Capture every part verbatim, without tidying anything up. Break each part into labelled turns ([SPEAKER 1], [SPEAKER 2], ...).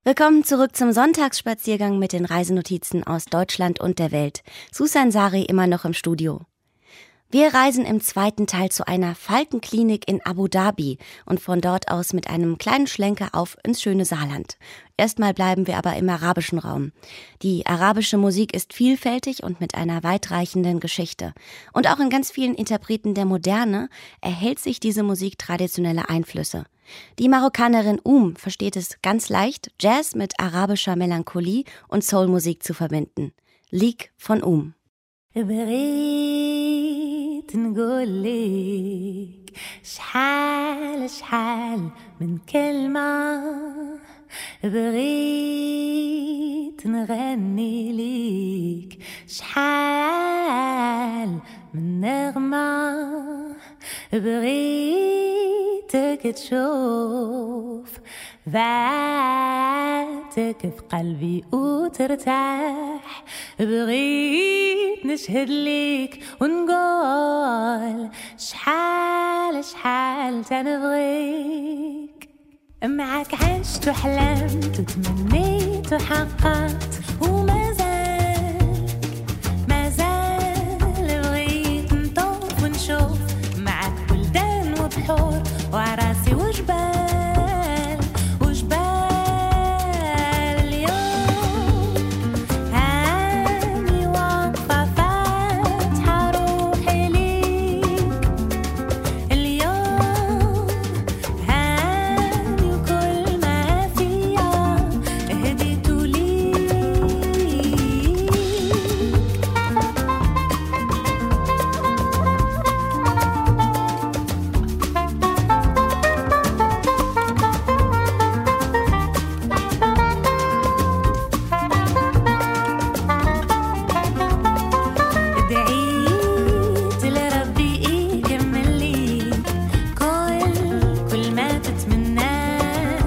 [SPEAKER 1] Willkommen zurück zum Sonntagsspaziergang mit den Reisenotizen aus Deutschland und der Welt. Susan Sari immer noch im Studio. Wir reisen im zweiten Teil zu einer Faltenklinik in Abu Dhabi und von dort aus mit einem kleinen Schlenker auf ins schöne Saarland. Erstmal bleiben wir aber im arabischen Raum. Die arabische Musik ist vielfältig und mit einer weitreichenden Geschichte. Und auch in ganz vielen Interpreten der Moderne erhält sich diese Musik traditionelle Einflüsse. Die Marokkanerin Um versteht es ganz leicht, Jazz mit arabischer Melancholie und Soulmusik zu verbinden. Lieg von Um.
[SPEAKER 2] بغيت نقولك شحال شحال من كلمة بغيت نغني ليك شحال من نغمة بغيتك تشوف ذاتك في قلبي وترتاح بغيت نشهد ليك ونقول شحال شحال تنبغيك معك عشت وحلمت وتمنيت وحققت وما زال ما زال بغيت نطوف ونشوف معك بلدان وبحور وعراسي وجبال وجبال اليوم هاني واقفة فاتحة روحي ليك اليوم هاني وكل ما فيها هديت ليك دعيت لربي يكمل لي كل كل ما تتمناه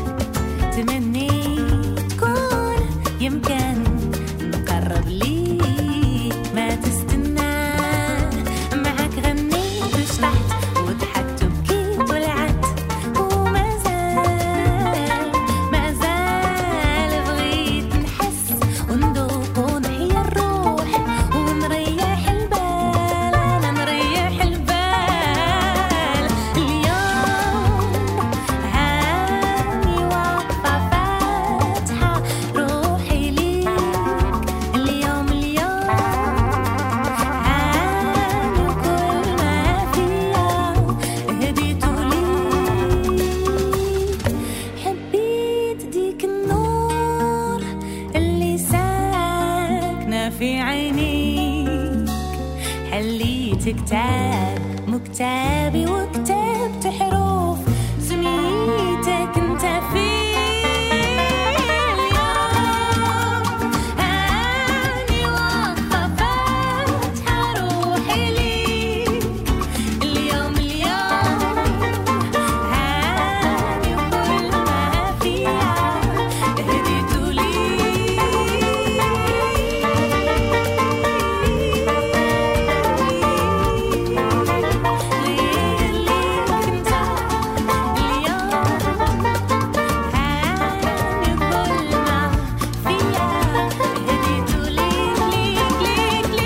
[SPEAKER 2] تمنيت تكون يمكن نقرب ليك ما تستناه معك غنيت وشطحت وضحكت وبكيت ولعبت وما زال ما زال بغيت نحس وندوق ونحيا الروح ونريح البال أنا نريح البال اليوم هاني واقفة فاتحة روحي ليك اليوم اليوم هاني وكل ما فيها هديت ليك حبيت ديك النور اللي ساكنة في عينيك حليت كتاب مكتابي وكتبت حروف سميتك انت فيه اليوم هاني واقفة فاتحة روحي ليك اليوم اليوم هاني وكل ما فيها هديت غير ليك انت اليوم هاني وكل ما فيها هديت ليك ليك ليك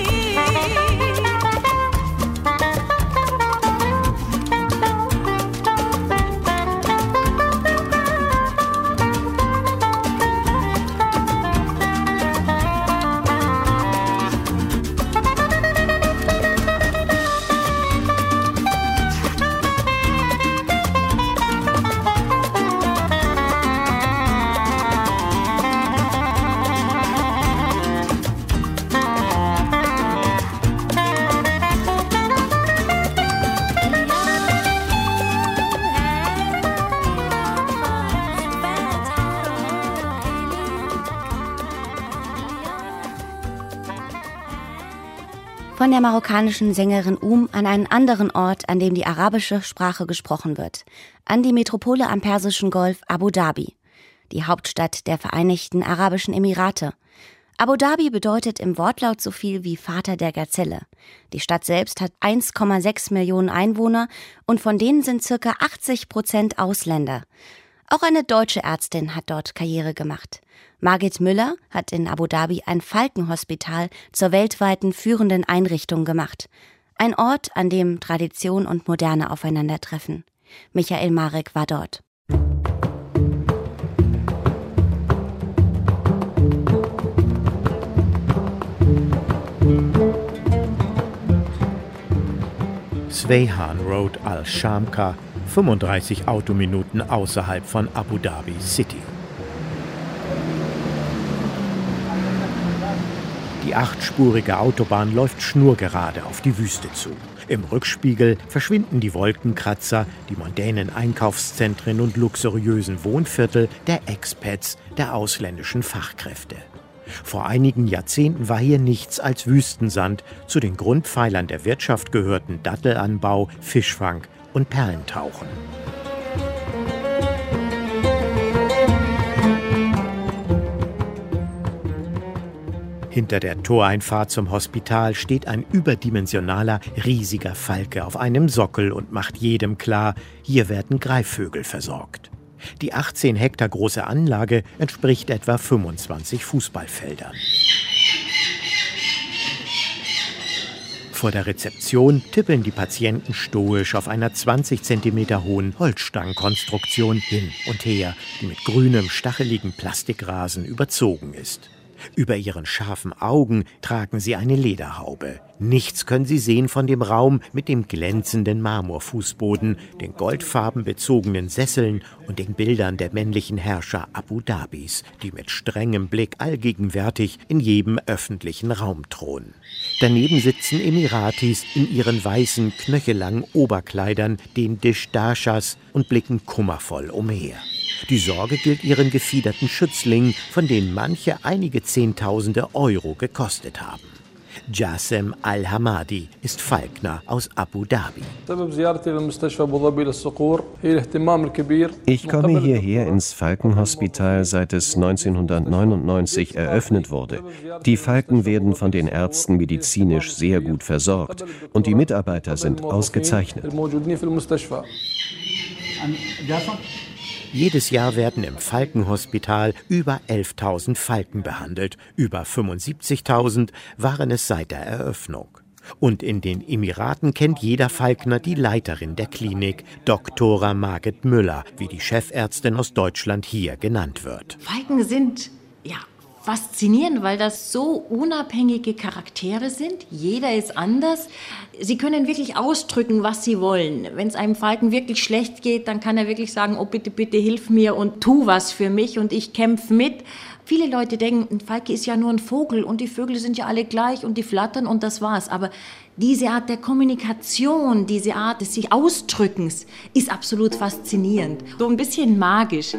[SPEAKER 1] Von der marokkanischen Sängerin Um an einen anderen Ort, an dem die arabische Sprache gesprochen wird. An die Metropole am Persischen Golf Abu Dhabi, die Hauptstadt der Vereinigten Arabischen Emirate. Abu Dhabi bedeutet im Wortlaut so viel wie Vater der Gazelle. Die Stadt selbst hat eins Komma sechs Millionen Einwohner und von denen sind circa achtzig Prozent Ausländer. Auch eine deutsche Ärztin hat dort Karriere gemacht. Margit Müller hat in Abu Dhabi ein Falkenhospital zur weltweiten führenden Einrichtung gemacht. Ein Ort, an dem Tradition und Moderne aufeinandertreffen. Michael Marek war dort.
[SPEAKER 3] Sveihan Road Al-Shamka, fünfunddreißig Autominuten außerhalb von Abu Dhabi City. Die achtspurige Autobahn läuft schnurgerade auf die Wüste zu. Im Rückspiegel verschwinden die Wolkenkratzer, die mondänen Einkaufszentren und luxuriösen Wohnviertel der Expats, der ausländischen Fachkräfte. Vor einigen Jahrzehnten war hier nichts als Wüstensand. Zu den Grundpfeilern der Wirtschaft gehörten Dattelanbau, Fischfang und Perlentauchen. Hinter der Toreinfahrt zum Hospital steht ein überdimensionaler, riesiger Falke auf einem Sockel und macht jedem klar, hier werden Greifvögel versorgt. Die achtzehn Hektar große Anlage entspricht etwa fünfundzwanzig Fußballfeldern. Vor der Rezeption tippeln die Patienten stoisch auf einer zwanzig Zentimeter hohen Holzstangenkonstruktion hin und her, die mit grünem, stacheligen Plastikrasen überzogen ist. Über ihren scharfen Augen tragen sie eine Lederhaube. Nichts können sie sehen von dem Raum mit dem glänzenden Marmorfußboden, den goldfarben bezogenen Sesseln und den Bildern der männlichen Herrscher Abu Dhabis, die mit strengem Blick allgegenwärtig in jedem öffentlichen Raum thronen. Daneben sitzen Emiratis in ihren weißen, knöchellangen Oberkleidern, den Dishdashas, und blicken kummervoll umher. Die Sorge gilt ihren gefiederten Schützlingen, von denen manche einige Zehntausende Euro gekostet haben. Jasem Al-Hamadi ist Falkner aus Abu Dhabi.
[SPEAKER 4] Ich komme hierher ins Falkenhospital, seit es neunzehnhundertneunundneunzig eröffnet wurde. Die Falken werden von den Ärzten medizinisch sehr gut versorgt und die Mitarbeiter sind ausgezeichnet.
[SPEAKER 3] Jedes Jahr werden im Falkenhospital über elftausend Falken behandelt. Über fünfundsiebzigtausend waren es seit der Eröffnung. Und in den Emiraten kennt jeder Falkner die Leiterin der Klinik, Doktor Margit Müller, wie die Chefärztin aus Deutschland hier genannt wird.
[SPEAKER 5] Falken sind, ja, faszinierend, weil das so unabhängige Charaktere sind. Jeder ist anders. Sie können wirklich ausdrücken, was sie wollen. Wenn es einem Falken wirklich schlecht geht, dann kann er wirklich sagen, oh bitte, bitte hilf mir und tu was für mich und ich kämpfe mit. Viele Leute denken, ein Falke ist ja nur ein Vogel und die Vögel sind ja alle gleich und die flattern und das war's. Aber diese Art der Kommunikation, diese Art des sich Ausdrückens ist absolut faszinierend. So ein bisschen magisch.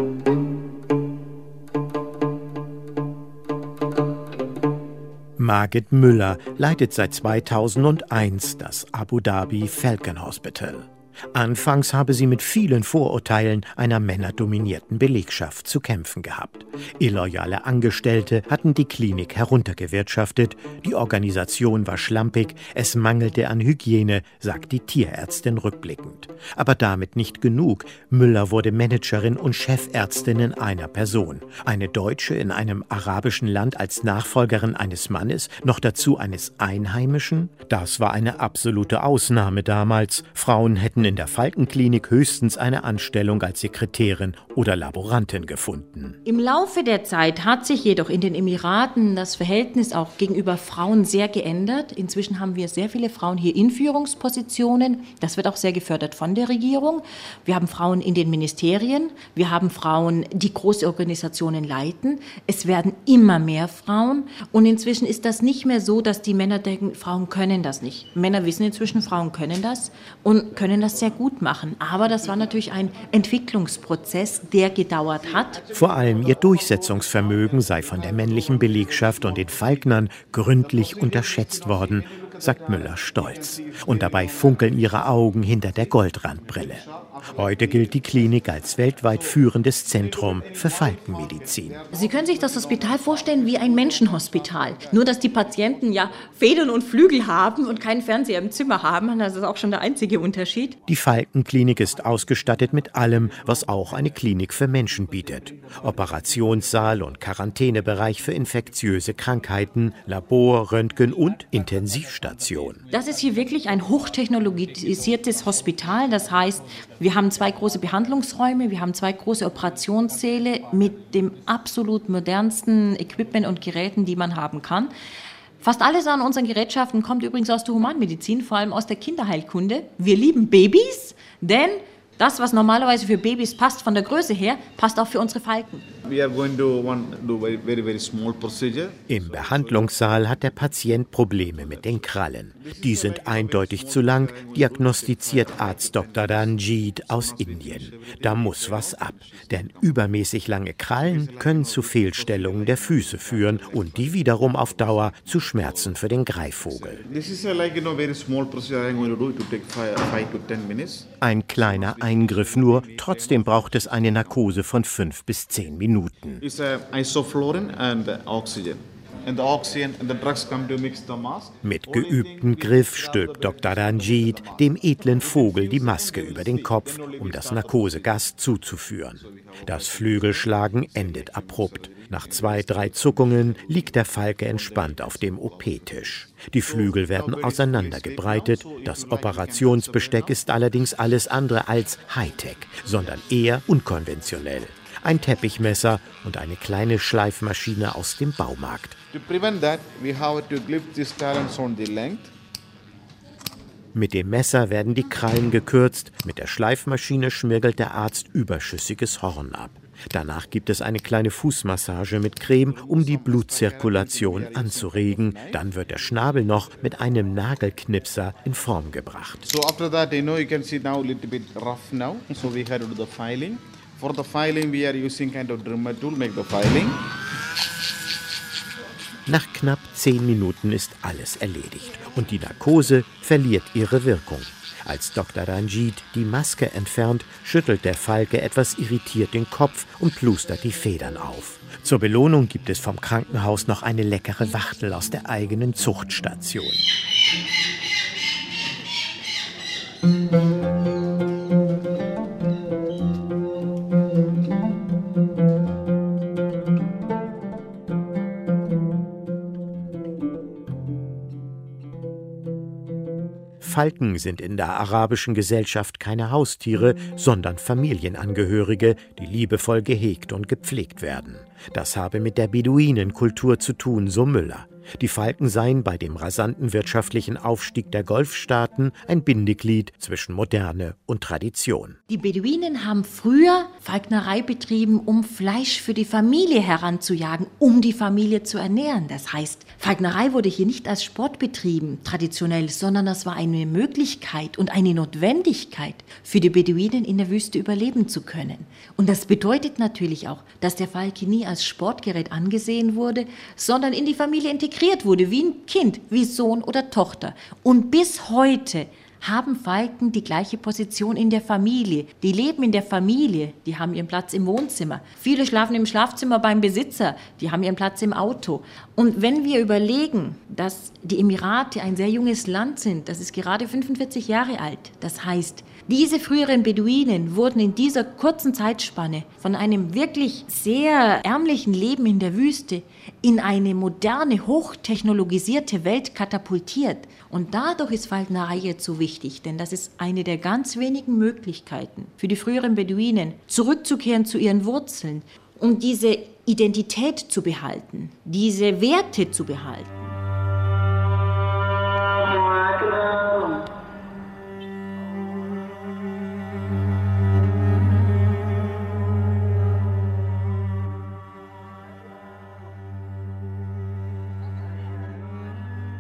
[SPEAKER 3] Margit Müller leitet seit zweitausendeins das Abu Dhabi Falcon Hospital. Anfangs habe sie mit vielen Vorurteilen einer männerdominierten Belegschaft zu kämpfen gehabt. Illoyale Angestellte hatten die Klinik heruntergewirtschaftet, die Organisation war schlampig, es mangelte an Hygiene, sagt die Tierärztin rückblickend. Aber damit nicht genug. Müller wurde Managerin und Chefärztin in einer Person. Eine Deutsche in einem arabischen Land als Nachfolgerin eines Mannes, noch dazu eines Einheimischen? Das war eine absolute Ausnahme damals. Frauen hätten in der Falkenklinik höchstens eine Anstellung als Sekretärin oder Laborantin gefunden.
[SPEAKER 5] Im Laufe der Zeit hat sich jedoch in den Emiraten das Verhältnis auch gegenüber Frauen sehr geändert. Inzwischen haben wir sehr viele Frauen hier in Führungspositionen. Das wird auch sehr gefördert von der Regierung. Wir haben Frauen in den Ministerien. Wir haben Frauen, die große Organisationen leiten. Es werden immer mehr Frauen. Und inzwischen ist das nicht mehr so, dass die Männer denken, Frauen können das nicht. Männer wissen inzwischen, Frauen können das und können das sehr gut machen. Aber das war natürlich ein Entwicklungsprozess, der gedauert hat.
[SPEAKER 3] Vor allem ihr Durchsetzungsvermögen sei von der männlichen Belegschaft und den Falknern gründlich unterschätzt worden, sagt Müller stolz. Und dabei funkeln ihre Augen hinter der Goldrandbrille. Heute gilt die Klinik als weltweit führendes Zentrum für Falkenmedizin.
[SPEAKER 5] Sie können sich das Hospital vorstellen wie ein Menschenhospital. Nur, dass die Patienten ja Federn und Flügel haben und keinen Fernseher im Zimmer haben. Das ist auch schon der einzige Unterschied.
[SPEAKER 3] Die Falkenklinik ist ausgestattet mit allem, was auch eine Klinik für Menschen bietet. Operationssaal und Quarantänebereich für infektiöse Krankheiten, Labor, Röntgen und Intensivstation.
[SPEAKER 5] Das ist hier wirklich ein hochtechnologisiertes Hospital. Das heißt, wir haben zwei große Behandlungsräume, wir haben zwei große Operationssäle mit dem absolut modernsten Equipment und Geräten, die man haben kann. Fast alles an unseren Gerätschaften kommt übrigens aus der Humanmedizin, vor allem aus der Kinderheilkunde. Wir lieben Babys, denn das, was normalerweise für Babys passt von der Größe her, passt auch für unsere Falken.
[SPEAKER 3] Im Behandlungssaal hat der Patient Probleme mit den Krallen. Die sind eindeutig zu lang, diagnostiziert Arzt Doktor Ranjit aus Indien. Da muss was ab, denn übermäßig lange Krallen können zu Fehlstellungen der Füße führen und die wiederum auf Dauer zu Schmerzen für den Greifvogel. Ein kleiner Eingriff nur, trotzdem braucht es eine Narkose von fünf bis zehn Minuten. Mit geübtem Griff stülpt Doktor Ranjit dem edlen Vogel die Maske über den Kopf, um das Narkosegas zuzuführen. Das Flügelschlagen endet abrupt. Nach zwei, drei Zuckungen liegt der Falke entspannt auf dem O P-Tisch. Die Flügel werden auseinandergebreitet. Das Operationsbesteck ist allerdings alles andere als Hightech, sondern eher unkonventionell. Ein Teppichmesser und eine kleine Schleifmaschine aus dem Baumarkt. Mit dem Messer werden die Krallen gekürzt, mit der Schleifmaschine schmirgelt der Arzt überschüssiges Horn ab. Danach gibt es eine kleine Fußmassage mit Creme, um die Blutzirkulation anzuregen. Dann wird der Schnabel noch mit einem Nagelknipser in Form gebracht.
[SPEAKER 6] So after that, you know, you can see now a little bit rough now. So we had to do the filing. For the filing, we are using kind of trimmer tool, make the filing.
[SPEAKER 3] Nach knapp zehn Minuten ist alles erledigt und die Narkose verliert ihre Wirkung. Als Doktor Ranjit die Maske entfernt, schüttelt der Falke etwas irritiert den Kopf und plustert die Federn auf. Zur Belohnung gibt es vom Krankenhaus noch eine leckere Wachtel aus der eigenen Zuchtstation. Falken sind in der arabischen Gesellschaft keine Haustiere, sondern Familienangehörige, die liebevoll gehegt und gepflegt werden. Das habe mit der Beduinenkultur zu tun, so Müller. Die Falken seien bei dem rasanten wirtschaftlichen Aufstieg der Golfstaaten ein Bindeglied zwischen Moderne und Tradition.
[SPEAKER 5] Die Beduinen haben früher Falknerei betrieben, um Fleisch für die Familie heranzujagen, um die Familie zu ernähren. Das heißt, Falknerei wurde hier nicht als Sport betrieben, traditionell, sondern das war eine Möglichkeit und eine Notwendigkeit für die Beduinen in der Wüste überleben zu können. Und das bedeutet natürlich auch, dass der Falke nie als Sportgerät angesehen wurde, sondern in die Familie integriert wurde, wie ein Kind, wie Sohn oder Tochter. Und bis heute haben Falken die gleiche Position in der Familie. Die leben in der Familie, die haben ihren Platz im Wohnzimmer. Viele schlafen im Schlafzimmer beim Besitzer, die haben ihren Platz im Auto. Und wenn wir überlegen, dass die Emirate ein sehr junges Land sind, das ist gerade fünfundvierzig Jahre alt, das heißt, diese früheren Beduinen wurden in dieser kurzen Zeitspanne von einem wirklich sehr ärmlichen Leben in der Wüste in eine moderne, hochtechnologisierte Welt katapultiert. Und dadurch ist Falknerei jetzt so wichtig, denn das ist eine der ganz wenigen Möglichkeiten für die früheren Beduinen, zurückzukehren zu ihren Wurzeln und diese Identität zu behalten, diese Werte zu behalten.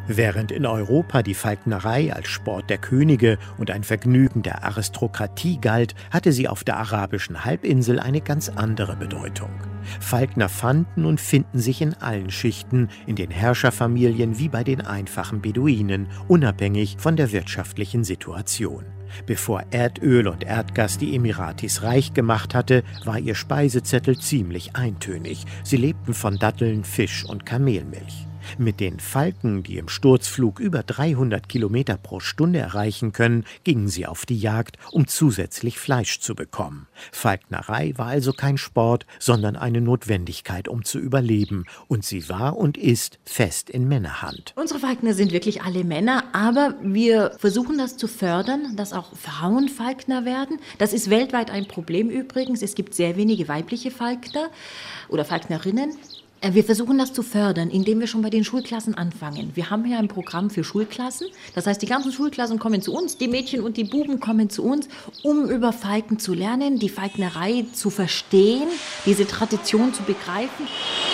[SPEAKER 3] Während in Europa die Falknerei als Sport der Könige und ein Vergnügen der Aristokratie galt, hatte sie auf der arabischen Halbinsel eine ganz andere Bedeutung. Falkner fanden und finden sich in allen Schichten, in den Herrscherfamilien wie bei den einfachen Beduinen, unabhängig von der wirtschaftlichen Situation. Bevor Erdöl und Erdgas die Emiratis reich gemacht hatte, war ihr Speisezettel ziemlich eintönig. Sie lebten von Datteln, Fisch und Kamelmilch. Mit den Falken, die im Sturzflug über dreihundert Kilometer pro Stunde erreichen können, gingen sie auf die Jagd, um zusätzlich Fleisch zu bekommen. Falknerei war also kein Sport, sondern eine Notwendigkeit, um zu überleben. Und sie war und ist fest in Männerhand.
[SPEAKER 5] Unsere Falkner sind wirklich alle Männer, aber wir versuchen das zu fördern, dass auch Frauen Falkner werden. Das ist weltweit ein Problem übrigens. Es gibt sehr wenige weibliche Falkner oder Falknerinnen. Wir versuchen das zu fördern, indem wir schon bei den Schulklassen anfangen. Wir haben hier ein Programm für Schulklassen. Das heißt, die ganzen Schulklassen kommen zu uns, die Mädchen und die Buben kommen zu uns, um über Falken zu lernen, die Falknerei zu verstehen, diese Tradition zu begreifen.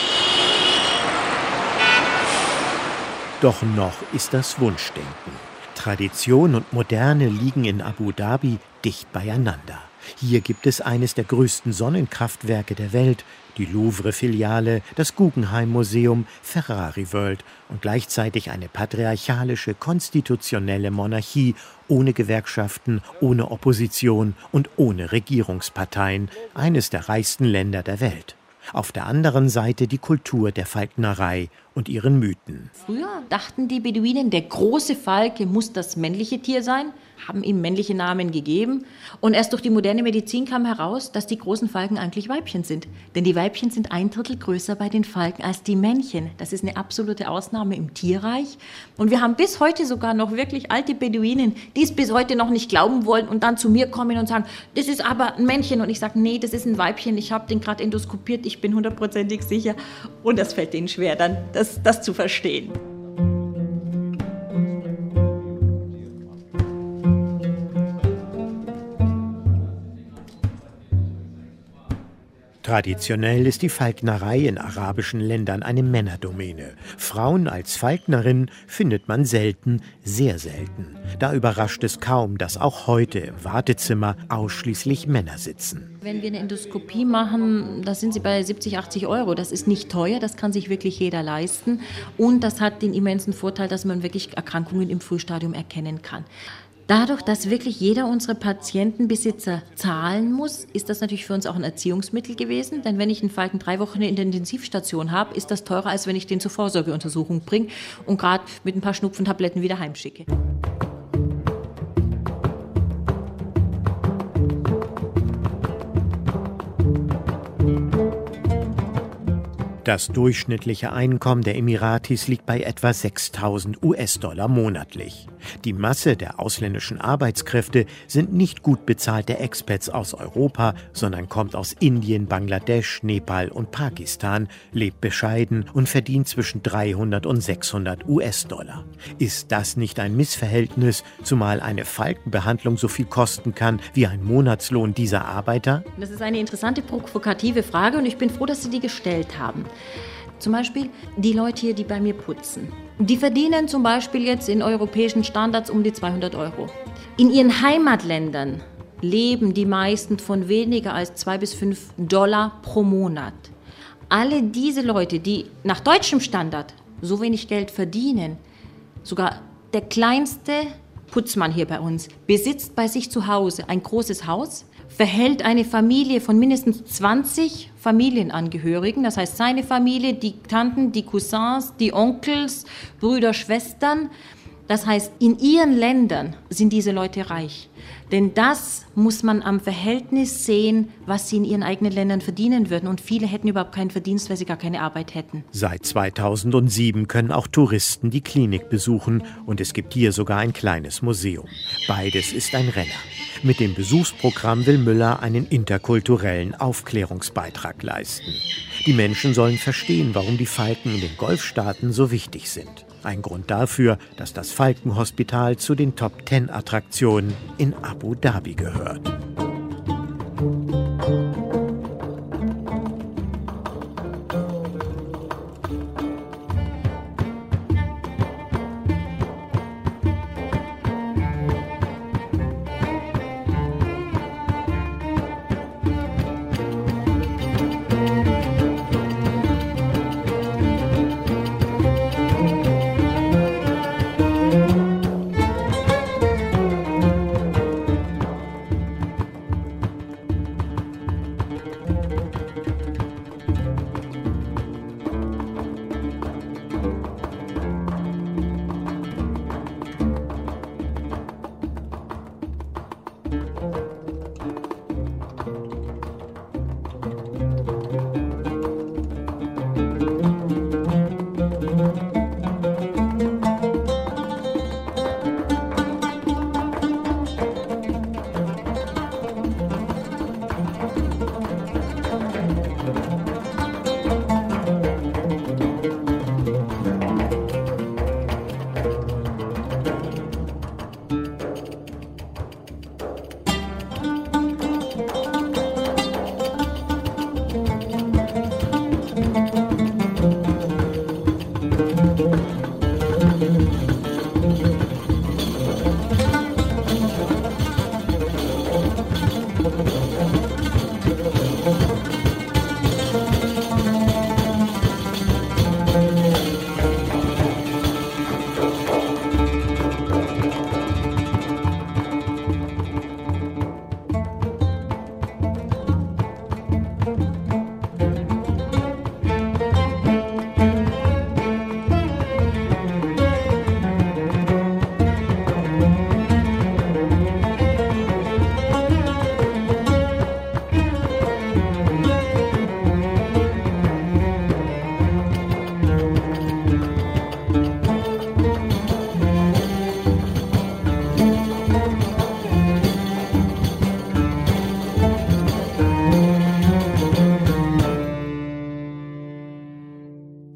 [SPEAKER 3] Doch noch ist das Wunschdenken. Tradition und Moderne liegen in Abu Dhabi dicht beieinander. Hier gibt es eines der größten Sonnenkraftwerke der Welt, die Louvre-Filiale, das Guggenheim-Museum, Ferrari World und gleichzeitig eine patriarchalische, konstitutionelle Monarchie ohne Gewerkschaften, ohne Opposition und ohne Regierungsparteien, eines der reichsten Länder der Welt. Auf der anderen Seite die Kultur der Falknerei und ihren Mythen.
[SPEAKER 5] Früher dachten die Beduinen, der große Falke muss das männliche Tier sein, haben ihm männliche Namen gegeben. Und erst durch die moderne Medizin kam heraus, dass die großen Falken eigentlich Weibchen sind. Denn die Weibchen sind ein Drittel größer bei den Falken als die Männchen. Das ist eine absolute Ausnahme im Tierreich. Und wir haben bis heute sogar noch wirklich alte Beduinen, die es bis heute noch nicht glauben wollen und dann zu mir kommen und sagen, das ist aber ein Männchen. Und ich sage, nee, das ist ein Weibchen. Ich habe den gerade endoskopiert, ich bin hundertprozentig sicher. Und das fällt denen schwer, dann das, das zu verstehen.
[SPEAKER 3] Traditionell ist die Falknerei in arabischen Ländern eine Männerdomäne. Frauen als Falknerin findet man selten, sehr selten. Da überrascht es kaum, dass auch heute im Wartezimmer ausschließlich Männer sitzen.
[SPEAKER 5] Wenn wir eine Endoskopie machen, da sind sie bei siebzig, achtzig Euro. Das ist nicht teuer, das kann sich wirklich jeder leisten. Und das hat den immensen Vorteil, dass man wirklich Erkrankungen im Frühstadium erkennen kann. Dadurch, dass wirklich jeder unserer Patientenbesitzer zahlen muss, ist das natürlich für uns auch ein Erziehungsmittel gewesen. Denn wenn ich einen Falken drei Wochen in der Intensivstation habe, ist das teurer, als wenn ich den zur Vorsorgeuntersuchung bringe und gerade mit ein paar Schnupfentabletten wieder heimschicke.
[SPEAKER 3] Das durchschnittliche Einkommen der Emiratis liegt bei etwa sechstausend US-Dollar monatlich. Die Masse der ausländischen Arbeitskräfte sind nicht gut bezahlte Expats aus Europa, sondern kommt aus Indien, Bangladesch, Nepal und Pakistan, lebt bescheiden und verdient zwischen dreihundert und sechshundert US-Dollar. Ist das nicht ein Missverhältnis, zumal eine Falkenbehandlung so viel kosten kann wie ein Monatslohn dieser Arbeiter?
[SPEAKER 5] Das ist eine interessante, provokative Frage und ich bin froh, dass Sie die gestellt haben. Zum Beispiel die Leute hier, die bei mir putzen. Die verdienen zum Beispiel jetzt in europäischen Standards um die zweihundert Euro. In ihren Heimatländern leben die meisten von weniger als zwei bis fünf Dollar pro Monat. Alle diese Leute, die nach deutschem Standard so wenig Geld verdienen, sogar der kleinste Putzmann hier bei uns, besitzt bei sich zu Hause ein großes Haus, verhält eine Familie von mindestens zwanzig Familienangehörigen, das heißt seine Familie, die Tanten, die Cousins, die Onkels, Brüder, Schwestern. Das heißt, in ihren Ländern sind diese Leute reich. Denn das muss man am Verhältnis sehen, was sie in ihren eigenen Ländern verdienen würden. Und viele hätten überhaupt keinen Verdienst, weil sie gar keine Arbeit hätten.
[SPEAKER 3] Seit zweitausendsieben können auch Touristen die Klinik besuchen und es gibt hier sogar ein kleines Museum. Beides ist ein Renner. Mit dem Besuchsprogramm will Müller einen interkulturellen Aufklärungsbeitrag leisten. Die Menschen sollen verstehen, warum die Falken in den Golfstaaten so wichtig sind. Ein Grund dafür, dass das Falkenhospital zu den Top Ten Attraktionen in Abu Dhabi gehört.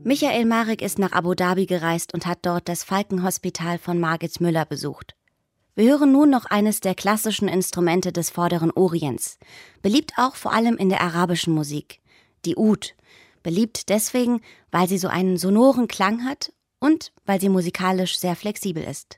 [SPEAKER 1] Michael Marek ist nach Abu Dhabi gereist und hat dort das Falkenhospital von Margit Müller besucht. Wir hören nun noch eines der klassischen Instrumente des Vorderen Orients. Beliebt auch vor allem in der arabischen Musik. Die Oud. Beliebt deswegen, weil sie so einen sonoren Klang hat und weil sie musikalisch sehr flexibel ist.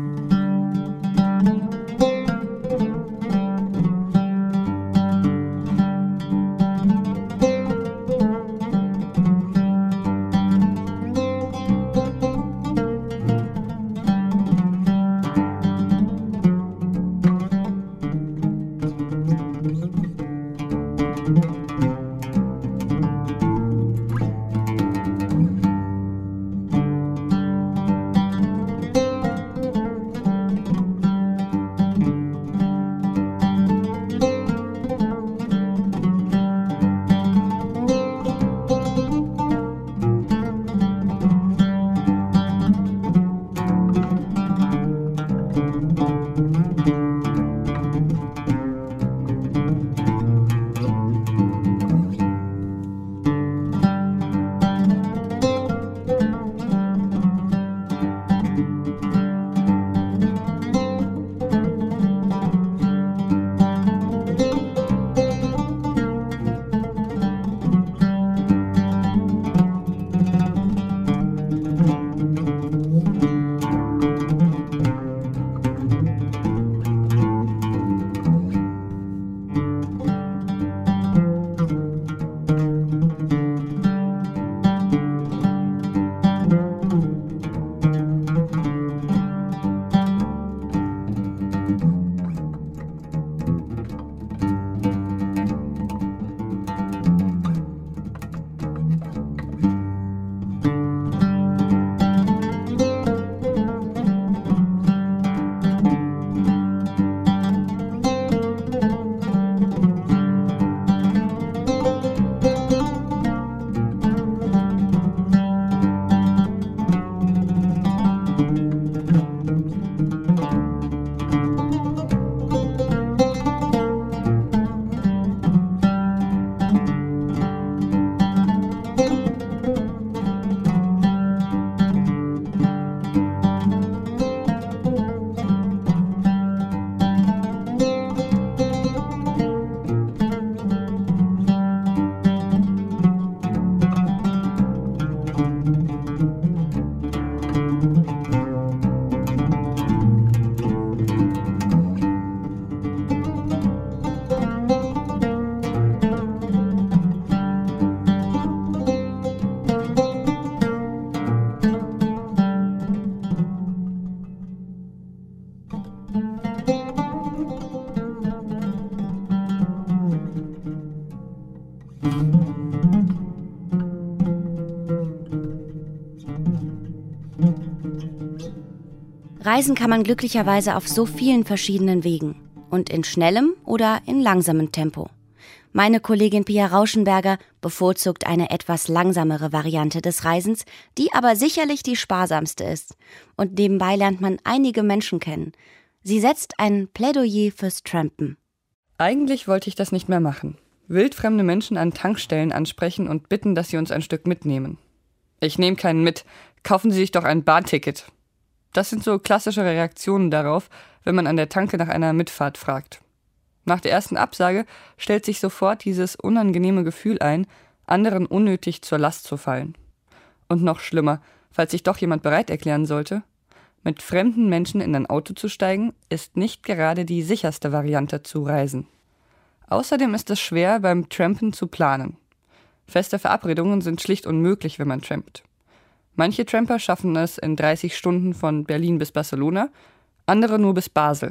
[SPEAKER 1] Reisen kann man glücklicherweise auf so vielen verschiedenen Wegen und in schnellem oder in langsamem Tempo. Meine Kollegin Pia Rauschenberger bevorzugt eine etwas langsamere Variante des Reisens, die aber sicherlich die sparsamste ist. Und nebenbei lernt man einige Menschen kennen. Sie setzt ein Plädoyer fürs Trampen.
[SPEAKER 7] Eigentlich wollte ich das nicht mehr machen. Wildfremde Menschen an Tankstellen ansprechen und bitten, dass sie uns ein Stück mitnehmen. Ich nehme keinen mit, kaufen Sie sich doch ein Bahnticket. Das sind so klassische Reaktionen darauf, wenn man an der Tanke nach einer Mitfahrt fragt. Nach der ersten Absage stellt sich sofort dieses unangenehme Gefühl ein, anderen unnötig zur Last zu fallen. Und noch schlimmer, falls sich doch jemand bereit erklären sollte, mit fremden Menschen in ein Auto zu steigen, ist nicht gerade die sicherste Variante zu reisen. Außerdem ist es schwer, beim Trampen zu planen. Feste Verabredungen sind schlicht unmöglich, wenn man trampt. Manche Tramper schaffen es in dreißig Stunden von Berlin bis Barcelona, andere nur bis Basel.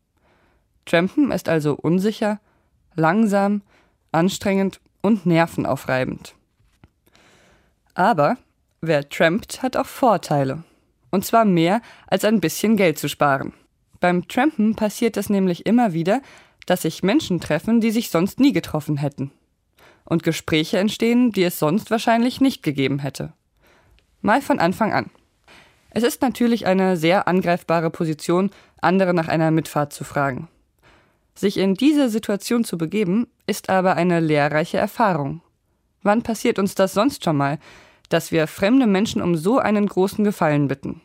[SPEAKER 7] Trampen ist also unsicher, langsam, anstrengend und nervenaufreibend. Aber wer trampt, hat auch Vorteile. Und zwar mehr, als ein bisschen Geld zu sparen. Beim Trampen passiert es nämlich immer wieder, dass sich Menschen treffen, die sich sonst nie getroffen hätten. Und Gespräche entstehen, die es sonst wahrscheinlich nicht gegeben hätte. Mal von Anfang an. Es ist natürlich eine sehr angreifbare Position, andere nach einer Mitfahrt zu fragen. Sich in diese Situation zu begeben, ist aber eine lehrreiche Erfahrung. Wann passiert uns das sonst schon mal, dass wir fremde Menschen um so einen großen Gefallen bitten.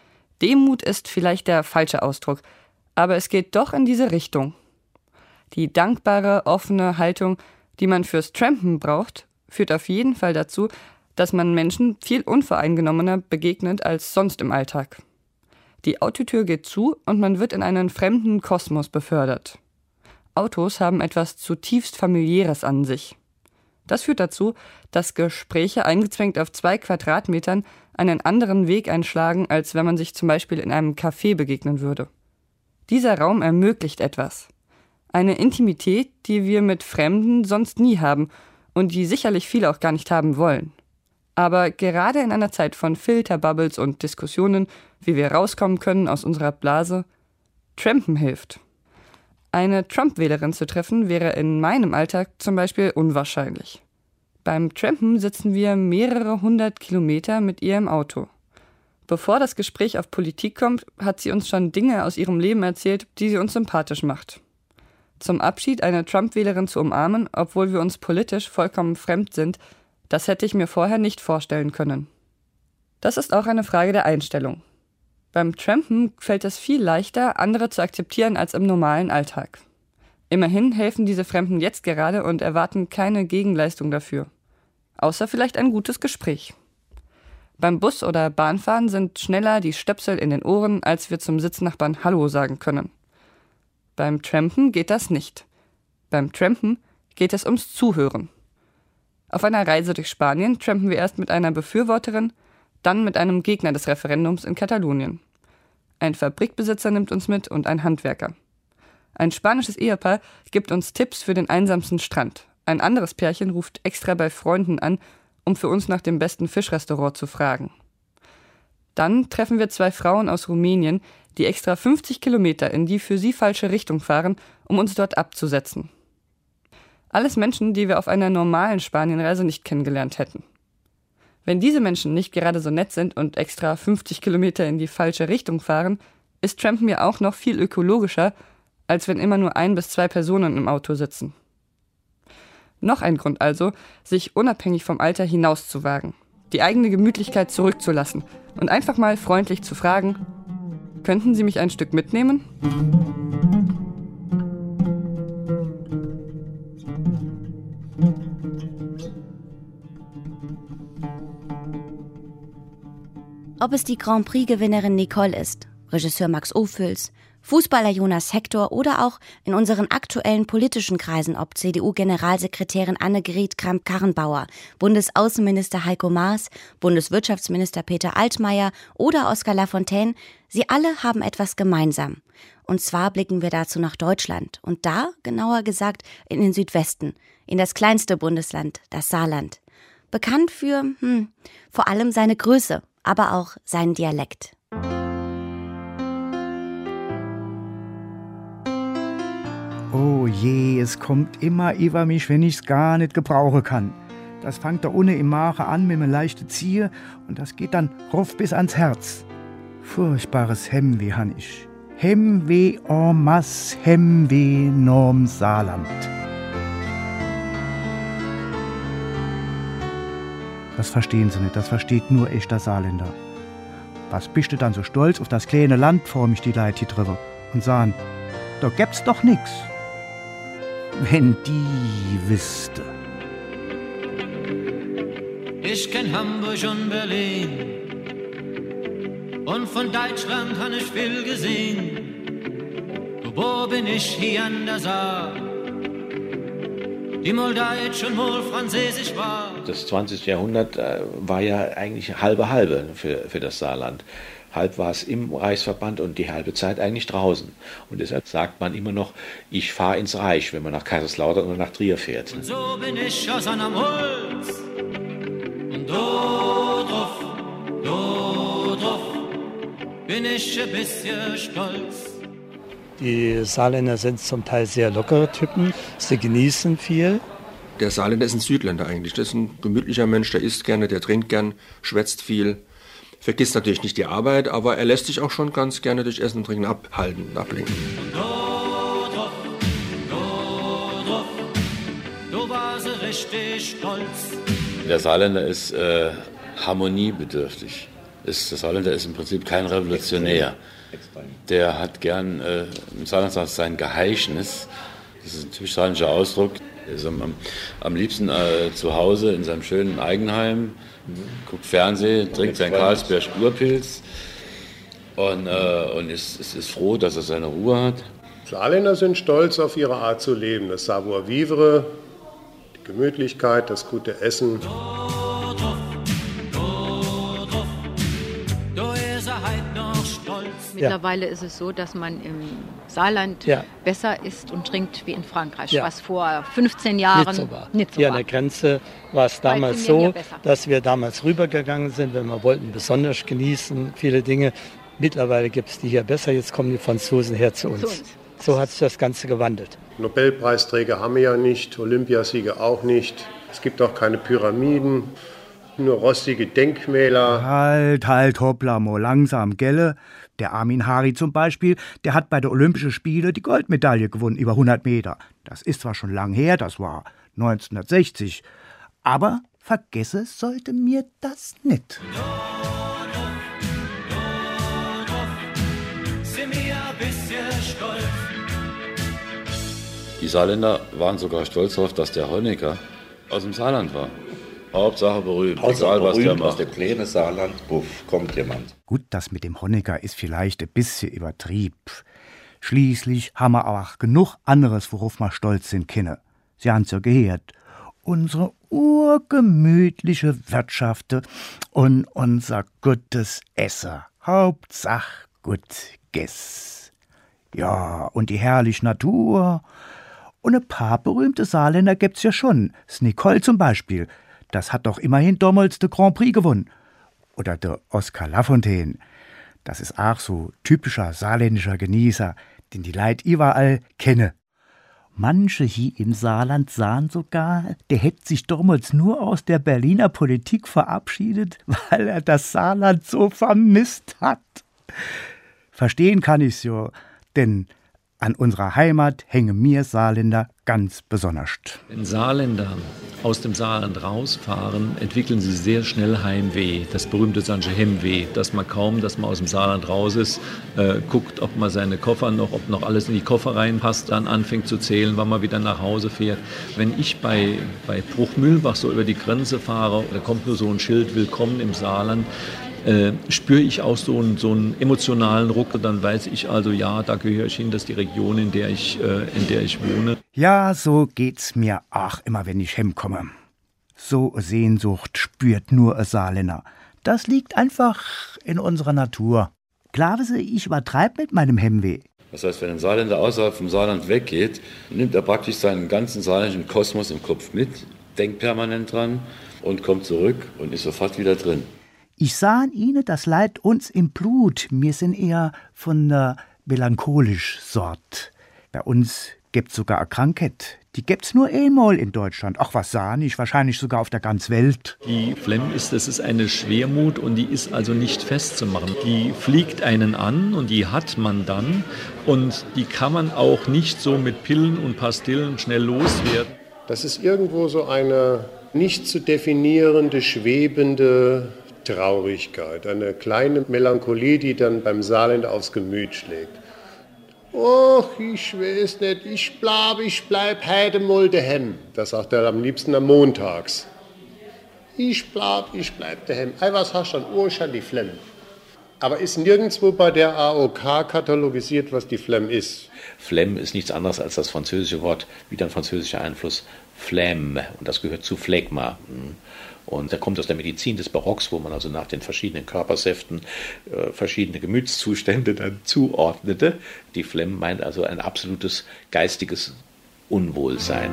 [SPEAKER 7] Demut ist vielleicht der falsche Ausdruck, aber es geht doch in diese Richtung. Die dankbare, offene Haltung, die man fürs Trampen braucht, führt auf jeden Fall dazu, dass man Menschen viel unvoreingenommener begegnet als sonst im Alltag. Die Autotür geht zu und man wird in einen fremden Kosmos befördert. Autos haben etwas zutiefst Familiäres an sich. Das führt dazu, dass Gespräche eingezwängt auf zwei Quadratmetern einen anderen Weg einschlagen, als wenn man sich zum Beispiel in einem Café begegnen würde. Dieser Raum ermöglicht etwas. Eine Intimität, die wir mit Fremden sonst nie haben und die sicherlich viele auch gar nicht haben wollen. Aber gerade in einer Zeit von Filterbubbles und Diskussionen, wie wir rauskommen können aus unserer Blase, Trampen hilft. Eine Trump-Wählerin zu treffen, wäre in meinem Alltag zum Beispiel unwahrscheinlich. Beim Trampen sitzen wir mehrere hundert Kilometer mit ihr im Auto. Bevor das Gespräch auf Politik kommt, hat sie uns schon Dinge aus ihrem Leben erzählt, die sie uns sympathisch macht. Zum Abschied eine Trump-Wählerin zu umarmen, obwohl wir uns politisch vollkommen fremd sind, das hätte ich mir vorher nicht vorstellen können. Das ist auch eine Frage der Einstellung. Beim Trampen fällt es viel leichter, andere zu akzeptieren als im normalen Alltag. Immerhin helfen diese Fremden jetzt gerade und erwarten keine Gegenleistung dafür. Außer vielleicht ein gutes Gespräch. Beim Bus- oder Bahnfahren sind schneller die Stöpsel in den Ohren, als wir zum Sitznachbarn Hallo sagen können. Beim Trampen geht das nicht. Beim Trampen geht es ums Zuhören. Auf einer Reise durch Spanien trampen wir erst mit einer Befürworterin, dann mit einem Gegner des Referendums in Katalonien. Ein Fabrikbesitzer nimmt uns mit und ein Handwerker. Ein spanisches Ehepaar gibt uns Tipps für den einsamsten Strand. Ein anderes Pärchen ruft extra bei Freunden an, um für uns nach dem besten Fischrestaurant zu fragen. Dann treffen wir zwei Frauen aus Rumänien, die extra fünfzig Kilometer in die für sie falsche Richtung fahren, um uns dort abzusetzen. Alles Menschen, die wir auf einer normalen Spanienreise nicht kennengelernt hätten. Wenn diese Menschen nicht gerade so nett sind und extra fünfzig Kilometer in die falsche Richtung fahren, ist Trampen ja auch noch viel ökologischer, als wenn immer nur ein bis zwei Personen im Auto sitzen. Noch ein Grund also, sich unabhängig vom Alter hinauszuwagen, die eigene Gemütlichkeit zurückzulassen und einfach mal freundlich zu fragen: Könnten Sie mich ein Stück mitnehmen?
[SPEAKER 1] Ob es die Grand Prix-Gewinnerin Nicole ist, Regisseur Max Ophüls, Fußballer Jonas Hector oder auch in unseren aktuellen politischen Kreisen ob C D U-Generalsekretärin Annegret Kramp-Karrenbauer, Bundesaußenminister Heiko Maas, Bundeswirtschaftsminister Peter Altmaier oder Oskar Lafontaine, sie alle haben etwas gemeinsam. Und zwar blicken wir dazu nach Deutschland und da, genauer gesagt, in den Südwesten, in das kleinste Bundesland, das Saarland. Bekannt für, hm, vor allem seine Größe, aber auch seinen Dialekt.
[SPEAKER 8] Oh je, es kommt immer über mich, wenn ich's gar nicht gebrauchen kann. Das fängt da unten im Magen an mit einem leichten Ziehen und das geht dann rauf bis ans Herz. Furchtbares Hemmweh han ich. Hemmweh en masse, Hemmweh norm Saarland. Das verstehen sie nicht, das versteht nur echter Saarländer. Was bist du dann so stolz auf das kleine Land, vor mich die Leute hier drüber und sagen, da gäb's doch nix. Wenn die wüsste.
[SPEAKER 9] Ich kenn Hamburg und Berlin und von Deutschland han ich viel gesehen. Wo bin ich hier an der Saar, die mal Deutsch und mal Französisch war.
[SPEAKER 10] Das zwanzigste Jahrhundert äh, war ja eigentlich halbe halbe für, für das Saarland. Halb war es im Reichsverband und die halbe Zeit eigentlich draußen. Und deshalb sagt man immer noch, ich fahre ins Reich, wenn man nach Kaiserslautern oder nach Trier fährt.
[SPEAKER 9] Und so bin ich aus einem Holz. Und do drauf, do drauf, bin ich ein bisschen stolz.
[SPEAKER 11] Die Saarländer sind zum Teil sehr lockere Typen, sie genießen viel.
[SPEAKER 12] Der Saarländer ist ein Südländer eigentlich. Das ist ein gemütlicher Mensch, der isst gerne, der trinkt gern, schwätzt viel. Vergisst natürlich nicht die Arbeit, aber er lässt sich auch schon ganz gerne durch Essen und Trinken abhalten und ablenken.
[SPEAKER 9] Und do drauf, do drauf, du warst richtig stolz.
[SPEAKER 10] Der Saarländer ist äh,
[SPEAKER 13] harmoniebedürftig. Ist, das Saarländer ist im Prinzip kein Revolutionär. Der hat gern äh, im Saarland sein Geheischnis. Das ist ein typisch saarländischer Ausdruck. Er ist am, am liebsten äh, zu Hause in seinem schönen Eigenheim, guckt Fernsehen, trinkt seinen Carlsberg Urpilz und, äh, und ist, ist, ist froh, dass er seine Ruhe hat.
[SPEAKER 14] Saarländer sind stolz auf ihre Art zu leben. Das Savoir-vivre, die Gemütlichkeit, das gute Essen.
[SPEAKER 15] Mittlerweile ist es so, dass man im Saarland ja. besser isst und trinkt wie in Frankreich, ja. was vor fünfzehn Jahren
[SPEAKER 11] nicht so war.
[SPEAKER 15] Nicht so
[SPEAKER 11] Hier
[SPEAKER 15] war.
[SPEAKER 11] an der Grenze war es damals so, dass wir damals rübergegangen sind, wenn wir wollten besonders genießen, viele Dinge. Mittlerweile gibt es die hier besser, jetzt kommen die Franzosen her zu uns. Zu uns. So hat sich das Ganze gewandelt.
[SPEAKER 14] Nobelpreisträger haben wir ja nicht, Olympiasieger auch nicht. Es gibt auch keine Pyramiden, nur rostige Denkmäler.
[SPEAKER 8] Halt, halt, hoppla, mo langsam, gelle. Der Armin Hari zum Beispiel, der hat bei den Olympischen Spielen die Goldmedaille gewonnen, über hundert Meter. Das ist zwar schon lang her, das war neunzehnhundertsechzig, aber vergesse sollte mir das nicht.
[SPEAKER 13] Die Saarländer waren sogar stolz darauf, dass der Honecker aus dem Saarland war. Hauptsache berühmt,
[SPEAKER 16] Hauptsache
[SPEAKER 13] egal was
[SPEAKER 16] berühmt,
[SPEAKER 13] der macht.
[SPEAKER 16] Aus dem kleinen Saarland, puff, kommt jemand.
[SPEAKER 8] Gut, das mit dem Honecker ist vielleicht ein bisschen übertrieben. Schließlich haben wir auch genug anderes, worauf wir stolz sind, Kinder. Sie haben's ja gehört. Unsere urgemütliche Wirtschaft und unser gutes Essen. Hauptsache gut gess. Ja, und die herrliche Natur. Und ein paar berühmte Saarländer gibt's ja schon. Das Nicole zum Beispiel. Das hat doch immerhin damals den Grand Prix gewonnen. Oder der Oskar Lafontaine. Das ist auch so typischer saarländischer Genießer, den die Leute überall kennen. Manche hier im Saarland sahen sogar, der hätte sich damals nur aus der Berliner Politik verabschiedet, weil er das Saarland so vermisst hat. Verstehen kann ich's ja, denn an unserer Heimat hängen mir Saarländer ganz besonders.
[SPEAKER 17] Wenn Saarländer aus dem Saarland rausfahren, entwickeln sie sehr schnell Heimweh. Das berühmte Sanche Hemmweh, dass man kaum, dass man aus dem Saarland raus ist, äh, guckt, ob man seine Koffer noch, ob noch alles in die Koffer reinpasst, dann anfängt zu zählen, wann man wieder nach Hause fährt. Wenn ich bei, bei Bruchmühlbach so über die Grenze fahre, da kommt nur so ein Schild, Willkommen im Saarland, Äh, spüre ich auch so einen, so einen emotionalen Ruck, dann weiß ich also, ja, da gehöre ich hin, das ist die Region, in der ich, äh, in der ich wohne.
[SPEAKER 8] Ja, so geht's mir auch immer, wenn ich heimkomme. So Sehnsucht spürt nur ein Saarländer. Das liegt einfach in unserer Natur. Klar, ich übertreibe mit meinem Heimweh.
[SPEAKER 13] Das heißt, wenn ein Saarländer außerhalb vom Saarland weggeht, nimmt er praktisch seinen ganzen saarländischen Kosmos im Kopf mit, denkt permanent dran und kommt zurück und ist sofort wieder drin.
[SPEAKER 8] Ich sah an ihnen das Leid uns im Blut. Wir sind eher von der melancholisch Sort. Bei uns gibt's sogar eine Krankheit. Die gibt's nur einmal in Deutschland. Ach, was sah nicht? Wahrscheinlich sogar auf der ganzen Welt.
[SPEAKER 17] Die Phlegm ist, das ist eine Schwermut und die ist also nicht festzumachen. Die fliegt einen an und die hat man dann. Und die kann man auch nicht so mit Pillen und Pastillen schnell loswerden.
[SPEAKER 14] Das ist irgendwo so eine nicht zu definierende, schwebende Traurigkeit, eine kleine Melancholie, die dann beim Saarländer aufs Gemüt schlägt. Och, ich weiß nicht, ich bleib, ich bleib heute mal daheim. Das sagt er am liebsten am Montags. Ich bleib, ich bleib daheim. Ei, was hast du an Ohr, schon die Phlegm. Aber ist nirgendwo bei der A O K katalogisiert, was die Phlegm ist.
[SPEAKER 10] Phlegm ist nichts anderes als das französische Wort, wieder ein französischer Einfluss, Phlegm. Und das gehört zu Phlegma. Und der kommt aus der Medizin des Barocks, wo man also nach den verschiedenen Körpersäften äh, verschiedene Gemütszustände dann zuordnete. Die Phlegm meint also ein absolutes geistiges Unwohlsein.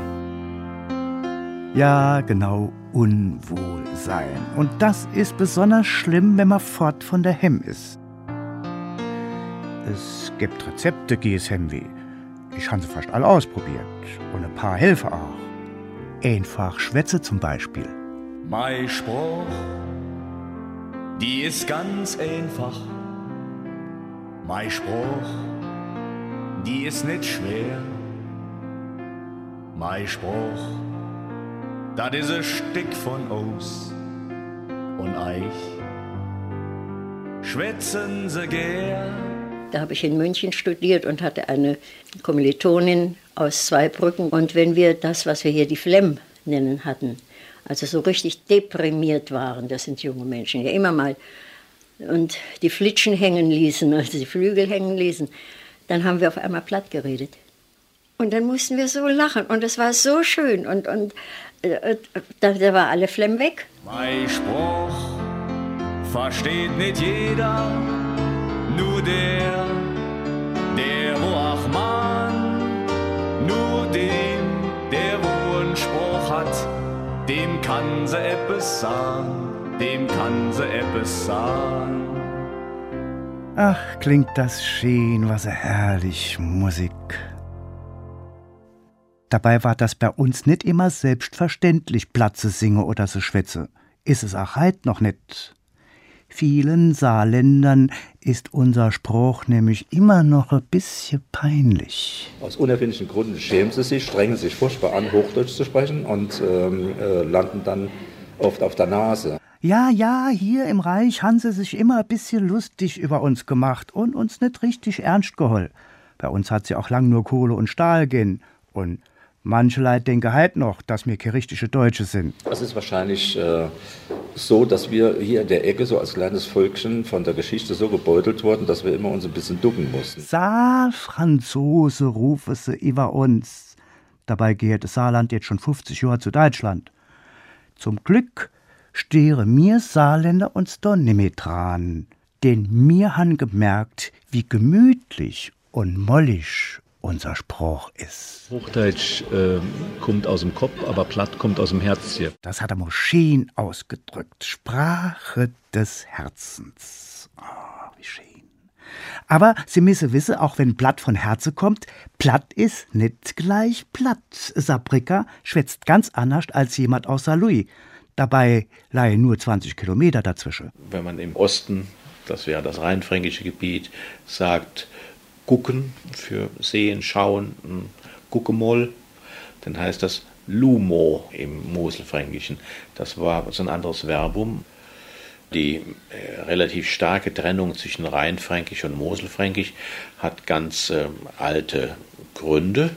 [SPEAKER 8] Ja, genau, Unwohlsein. Und das ist besonders schlimm, wenn man fort von der Hemm ist. Es gibt Rezepte gegen das Heimweh. Ich habe sie fast alle ausprobiert. Und ein paar helfen auch. Einfach Schwätze zum Beispiel.
[SPEAKER 18] Mein Spruch, die ist ganz einfach. Mein Spruch, die ist nicht schwer. Mein Spruch, das ist ein Stück von uns. und Eich, schwätzen sie gern.
[SPEAKER 19] Da habe ich in München studiert und hatte eine Kommilitonin aus Zweibrücken. Und wenn wir das, was wir hier die Flemm nennen hatten, also so richtig deprimiert waren, das sind junge Menschen, ja immer mal, und die Flitschen hängen ließen, also die Flügel hängen ließen, dann haben wir auf einmal platt geredet. Und dann mussten wir so lachen und es war so schön und, und äh, da, da war alle Flemm weg.
[SPEAKER 18] Mein Spruch versteht nicht jeder, nur der, der wo ach man, nur dem, der wo einen Spruch hat, dem kann se etwas sagen, dem kann se etwas sagen.
[SPEAKER 8] Ach, klingt das schön, was a herrlich Musik. Dabei war das bei uns nicht immer selbstverständlich, Platze singe oder so schwätze. Ist es auch heut noch nicht. Vielen Saarländern ist unser Spruch nämlich immer noch ein bisschen peinlich.
[SPEAKER 16] Aus unerfindlichen Gründen schämen sie sich, strengen sich furchtbar an, Hochdeutsch zu sprechen und ähm, äh, landen dann oft auf der Nase.
[SPEAKER 8] Ja, ja, hier im Reich haben sie sich immer ein bisschen lustig über uns gemacht und uns nicht richtig ernst geholt. Bei uns hat sie auch lang nur Kohle und Stahl gehen. Und manche Leute denken halt noch, dass wir keine richtige Deutsche sind.
[SPEAKER 16] Es ist wahrscheinlich äh, so, dass wir hier in der Ecke so als kleines Völkchen von der Geschichte so gebeutelt wurden, dass wir immer uns ein bisschen ducken mussten.
[SPEAKER 8] Saarfranzose rufen sie über uns. Dabei gehört das Saarland jetzt schon fünfzig Jahre zu Deutschland. Zum Glück stehe mir Saarländer uns doch nicht mehr dran. Denn mir han gemerkt, wie gemütlich und mollig unser Spruch ist.
[SPEAKER 17] Hochdeutsch äh, kommt aus dem Kopf, aber platt kommt aus dem Herzchen.
[SPEAKER 8] Das hat er Moscheen ausgedrückt. Sprache des Herzens. Oh, wie schön. Aber Sie müssen wissen, auch wenn platt von Herze kommt, platt ist nicht gleich platt. Saarbrücker schwätzt ganz anders als jemand aus Saarlouis. Dabei leihen nur zwanzig Kilometer dazwischen.
[SPEAKER 10] Wenn man im Osten, das wäre das rheinfränkische Gebiet, sagt gucken für sehen, schauen, guckemoll, dann heißt das Lumo im Moselfränkischen. Das war so ein anderes Verbum. Die äh, relativ starke Trennung zwischen Rheinfränkisch und Moselfränkisch hat ganz äh, alte Gründe,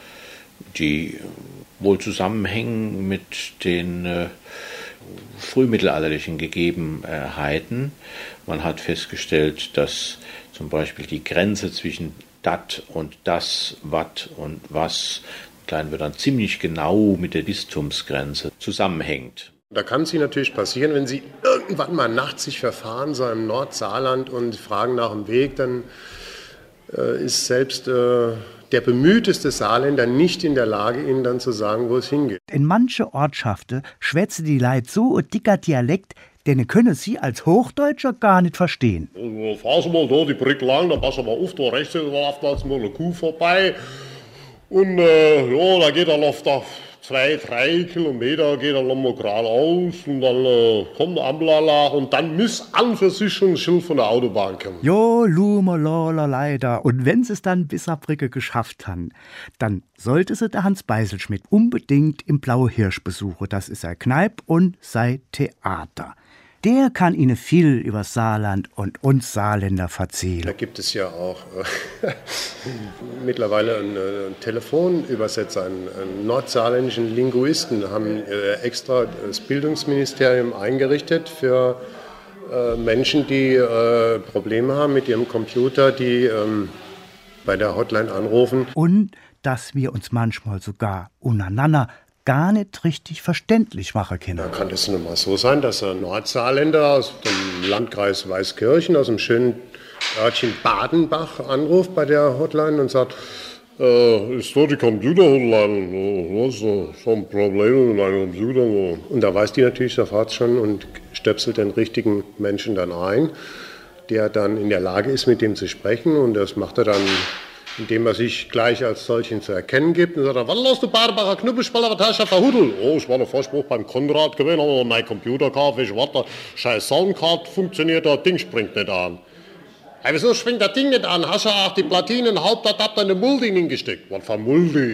[SPEAKER 10] die wohl zusammenhängen mit den äh, frühmittelalterlichen Gegebenheiten. Man hat festgestellt, dass zum Beispiel die Grenze zwischen dat und das, wat und was, klein wird dann ziemlich genau mit der Bistumsgrenze zusammenhängt.
[SPEAKER 14] Da kann es Ihnen natürlich passieren, wenn Sie irgendwann mal nachts sich verfahren, so im Nordsaarland und fragen nach dem Weg, dann äh, ist selbst äh, der bemühteste Saarländer nicht in der Lage, Ihnen dann zu sagen, wo es hingeht.
[SPEAKER 8] In manche Ortschaften schwätzen die Leute so ein dicker Dialekt, den können Sie als Hochdeutscher gar nicht verstehen.
[SPEAKER 14] Also, fahren Sie mal da die Brücke lang, da passen wir auf, da rechts läuft jetzt mal eine Kuh vorbei. Und äh, ja, da geht er auf der zwei, drei Kilometer, geht er nochmal geradeaus und dann äh, kommt der Ampel und dann muss an für sich schon ein Schild von der Autobahn kommen.
[SPEAKER 8] Jo, Lumelala, leider. Und wenn Sie es dann bis Saarbrücke geschafft haben, dann sollte sie der Hans Beiselschmidt unbedingt im Blaue Hirsch besuchen. Das ist sein Kneipp und sein Theater. Der kann Ihnen viel über Saarland und uns Saarländer erzählen.
[SPEAKER 14] Da gibt es ja auch äh, mittlerweile einen, einen Telefonübersetzer, einen, einen nordsaarländischen Linguisten, haben äh, extra das Bildungsministerium eingerichtet für äh, Menschen, die äh, Probleme haben mit ihrem Computer, die ähm, bei der Hotline anrufen.
[SPEAKER 8] Und dass wir uns manchmal sogar untereinander gar nicht richtig verständlich machen können.
[SPEAKER 14] Da kann es nun mal so sein, dass ein Nordsaarländer aus dem Landkreis Weißkirchen, aus dem schönen Örtchen Badenbach anruft bei der Hotline und sagt, äh, ist da die Computer-Hotline? Was ist so ein Problem mit meinem Computer? Und da weiß die natürlich sofort schon und stöpselt den richtigen Menschen dann ein, der dann in der Lage ist, mit dem zu sprechen, und das macht er dann, indem er sich gleich als solchen zu erkennen gibt. Und sagt er, wann hast du Badenbacher Knüppelspeller, was hast du verhudelt? Oh, ich war der Vorspruch beim Konrad gewesen, aber mein Computer gekauft, ich warte, scheiß Soundcard funktioniert, das Ding springt nicht an. Hey, wieso springt das Ding nicht an? Hast du auch die Platinen, Hauptadapter in den Multi hingesteckt? Was für Multi?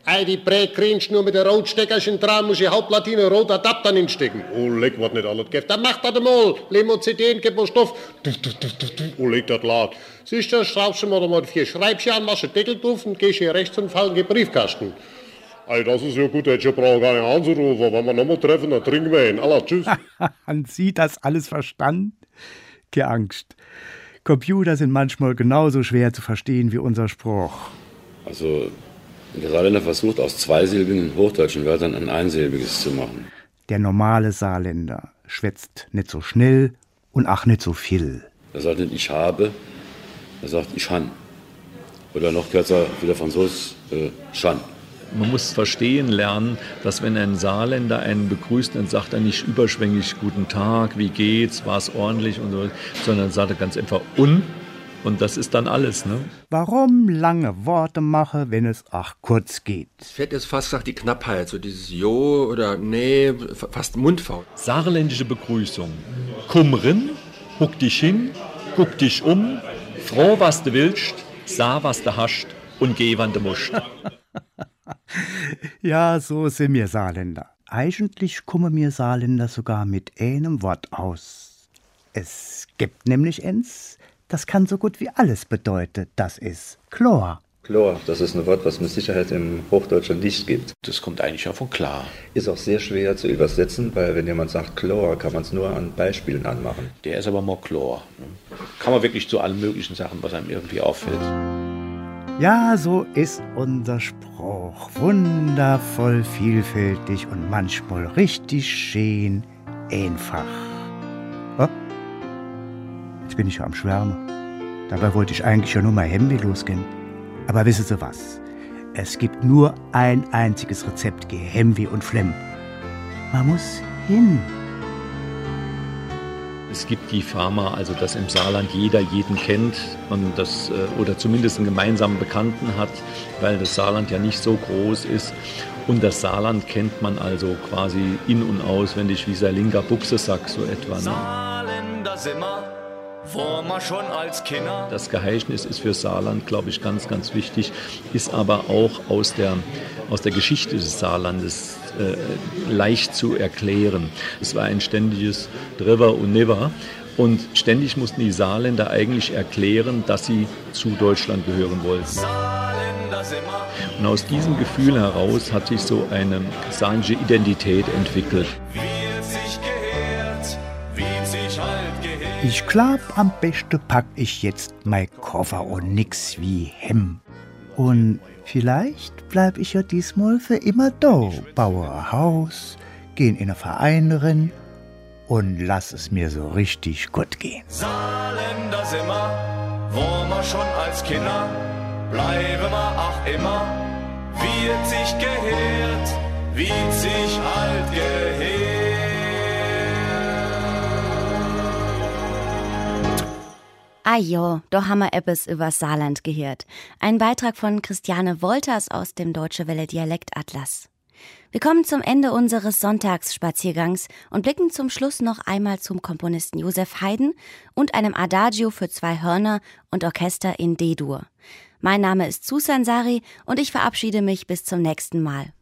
[SPEAKER 14] Ei, die Brä kriegst nur mit der Rotsteckerchen dran, muss die Hauptplatine rot Adapter hinstecken. Oh, leck, was nicht alles gibt. Dann macht das mal. Leben und C D, gib mal Stoff. Du, du, du, du, du. Oh, leck, das laut. Siehst du, schraubst du mal vier Schreibchen an, machst den Deckel drauf und gehst hier rechts und fallen den Briefkasten. Ey, das ist ja gut, ich brauche gar nicht anzurufen. Wenn wir nochmal treffen, dann trinken wir ihn. Allah, tschüss.
[SPEAKER 8] Haben Sie das alles verstanden? Keine Angst. Computer sind manchmal genauso schwer zu verstehen wie unser Spruch.
[SPEAKER 13] Also, der Saarländer versucht aus zweisilbigen hochdeutschen Wörtern ein einsilbiges zu machen.
[SPEAKER 8] Der normale Saarländer schwätzt nicht so schnell und auch nicht so viel.
[SPEAKER 13] Er sagt nicht, ich habe, er sagt, ich han. Oder noch kürzer, wie der Franzose, äh, schan.
[SPEAKER 17] Man muss verstehen lernen, dass wenn ein Saarländer einen begrüßt, dann sagt er nicht überschwänglich Guten Tag, wie geht's, war's ordentlich und so, sondern sagt er ganz einfach un und das ist dann alles. Ne?
[SPEAKER 8] Warum lange Worte mache, wenn es auch kurz geht?
[SPEAKER 12] Ich hätte jetzt fast gesagt die Knappheit, so dieses Jo oder Nee, fast mundfaul.
[SPEAKER 17] Saarländische Begrüßung. Komm rin, huck dich hin, guck dich um, froh was du willst, sah was du hast und geh wann du musst.
[SPEAKER 8] Ja, so sind wir Saarländer. Eigentlich kommen wir Saarländer sogar mit einem Wort aus. Es gibt nämlich eins, das kann so gut wie alles bedeuten. Das ist Chlor.
[SPEAKER 16] Chlor, das ist ein Wort, was mit Sicherheit im Hochdeutschen nicht gibt.
[SPEAKER 10] Das kommt eigentlich auch von klar.
[SPEAKER 16] Ist auch sehr schwer zu übersetzen, weil wenn jemand sagt Chlor, kann man es nur an Beispielen anmachen.
[SPEAKER 10] Der ist aber mal Chlor. Kann man wirklich zu allen möglichen Sachen, was einem irgendwie auffällt.
[SPEAKER 8] Ja, so ist unser Spruch. Wundervoll, vielfältig und manchmal richtig schön einfach. Oh, jetzt bin ich ja am Schwärmen. Dabei wollte ich eigentlich ja nur mal Hemd losgehen. Aber wissen Sie was? Es gibt nur ein einziges Rezept gegen Hemd und Flemm. Man muss hin.
[SPEAKER 17] Es gibt die Pharma, also dass im Saarland jeder jeden kennt und das, oder zumindest einen gemeinsamen Bekannten hat, weil das Saarland ja nicht so groß ist. Und das Saarland kennt man also quasi in- und auswendig wie sein linker Buchsesack, so etwa. Ne?
[SPEAKER 18] Saarländer sind wir, wo wir schon als Kinder.
[SPEAKER 17] Das Geheischnis ist für Saarland, glaube ich, ganz, ganz wichtig, ist aber auch aus der, aus der Geschichte des Saarlandes äh, leicht zu erklären. Es war ein ständiges Driver und Never und ständig mussten die Saarländer eigentlich erklären, dass sie zu Deutschland gehören wollten.
[SPEAKER 18] Saarländer sind wir.
[SPEAKER 17] Und aus diesem Gefühl heraus hat sich so eine saarländische Identität entwickelt.
[SPEAKER 18] Wie es sich gehört, wie es sich halt gehört.
[SPEAKER 8] Ich glaub, am besten pack ich jetzt mein Koffer und nix wie Hemm. Und vielleicht bleib ich ja diesmal für immer da, baue ein Haus, geh in einen Verein rein und lass es mir so richtig gut gehen.
[SPEAKER 18] Saarländer sind wir, wo wir schon als Kinder, bleiben wir auch immer, wie es sich gehört, wie es sich halt gehört.
[SPEAKER 1] Ah jo, da haben wir etwas über Saarland gehört. Ein Beitrag von Christiane Wolters aus dem Deutsche Welle Dialektatlas. Wir kommen zum Ende unseres Sonntagsspaziergangs und blicken zum Schluss noch einmal zum Komponisten Joseph Haydn und einem Adagio für zwei Hörner und Orchester in D-Dur. Mein Name ist Susan Sari und ich verabschiede mich bis zum nächsten Mal.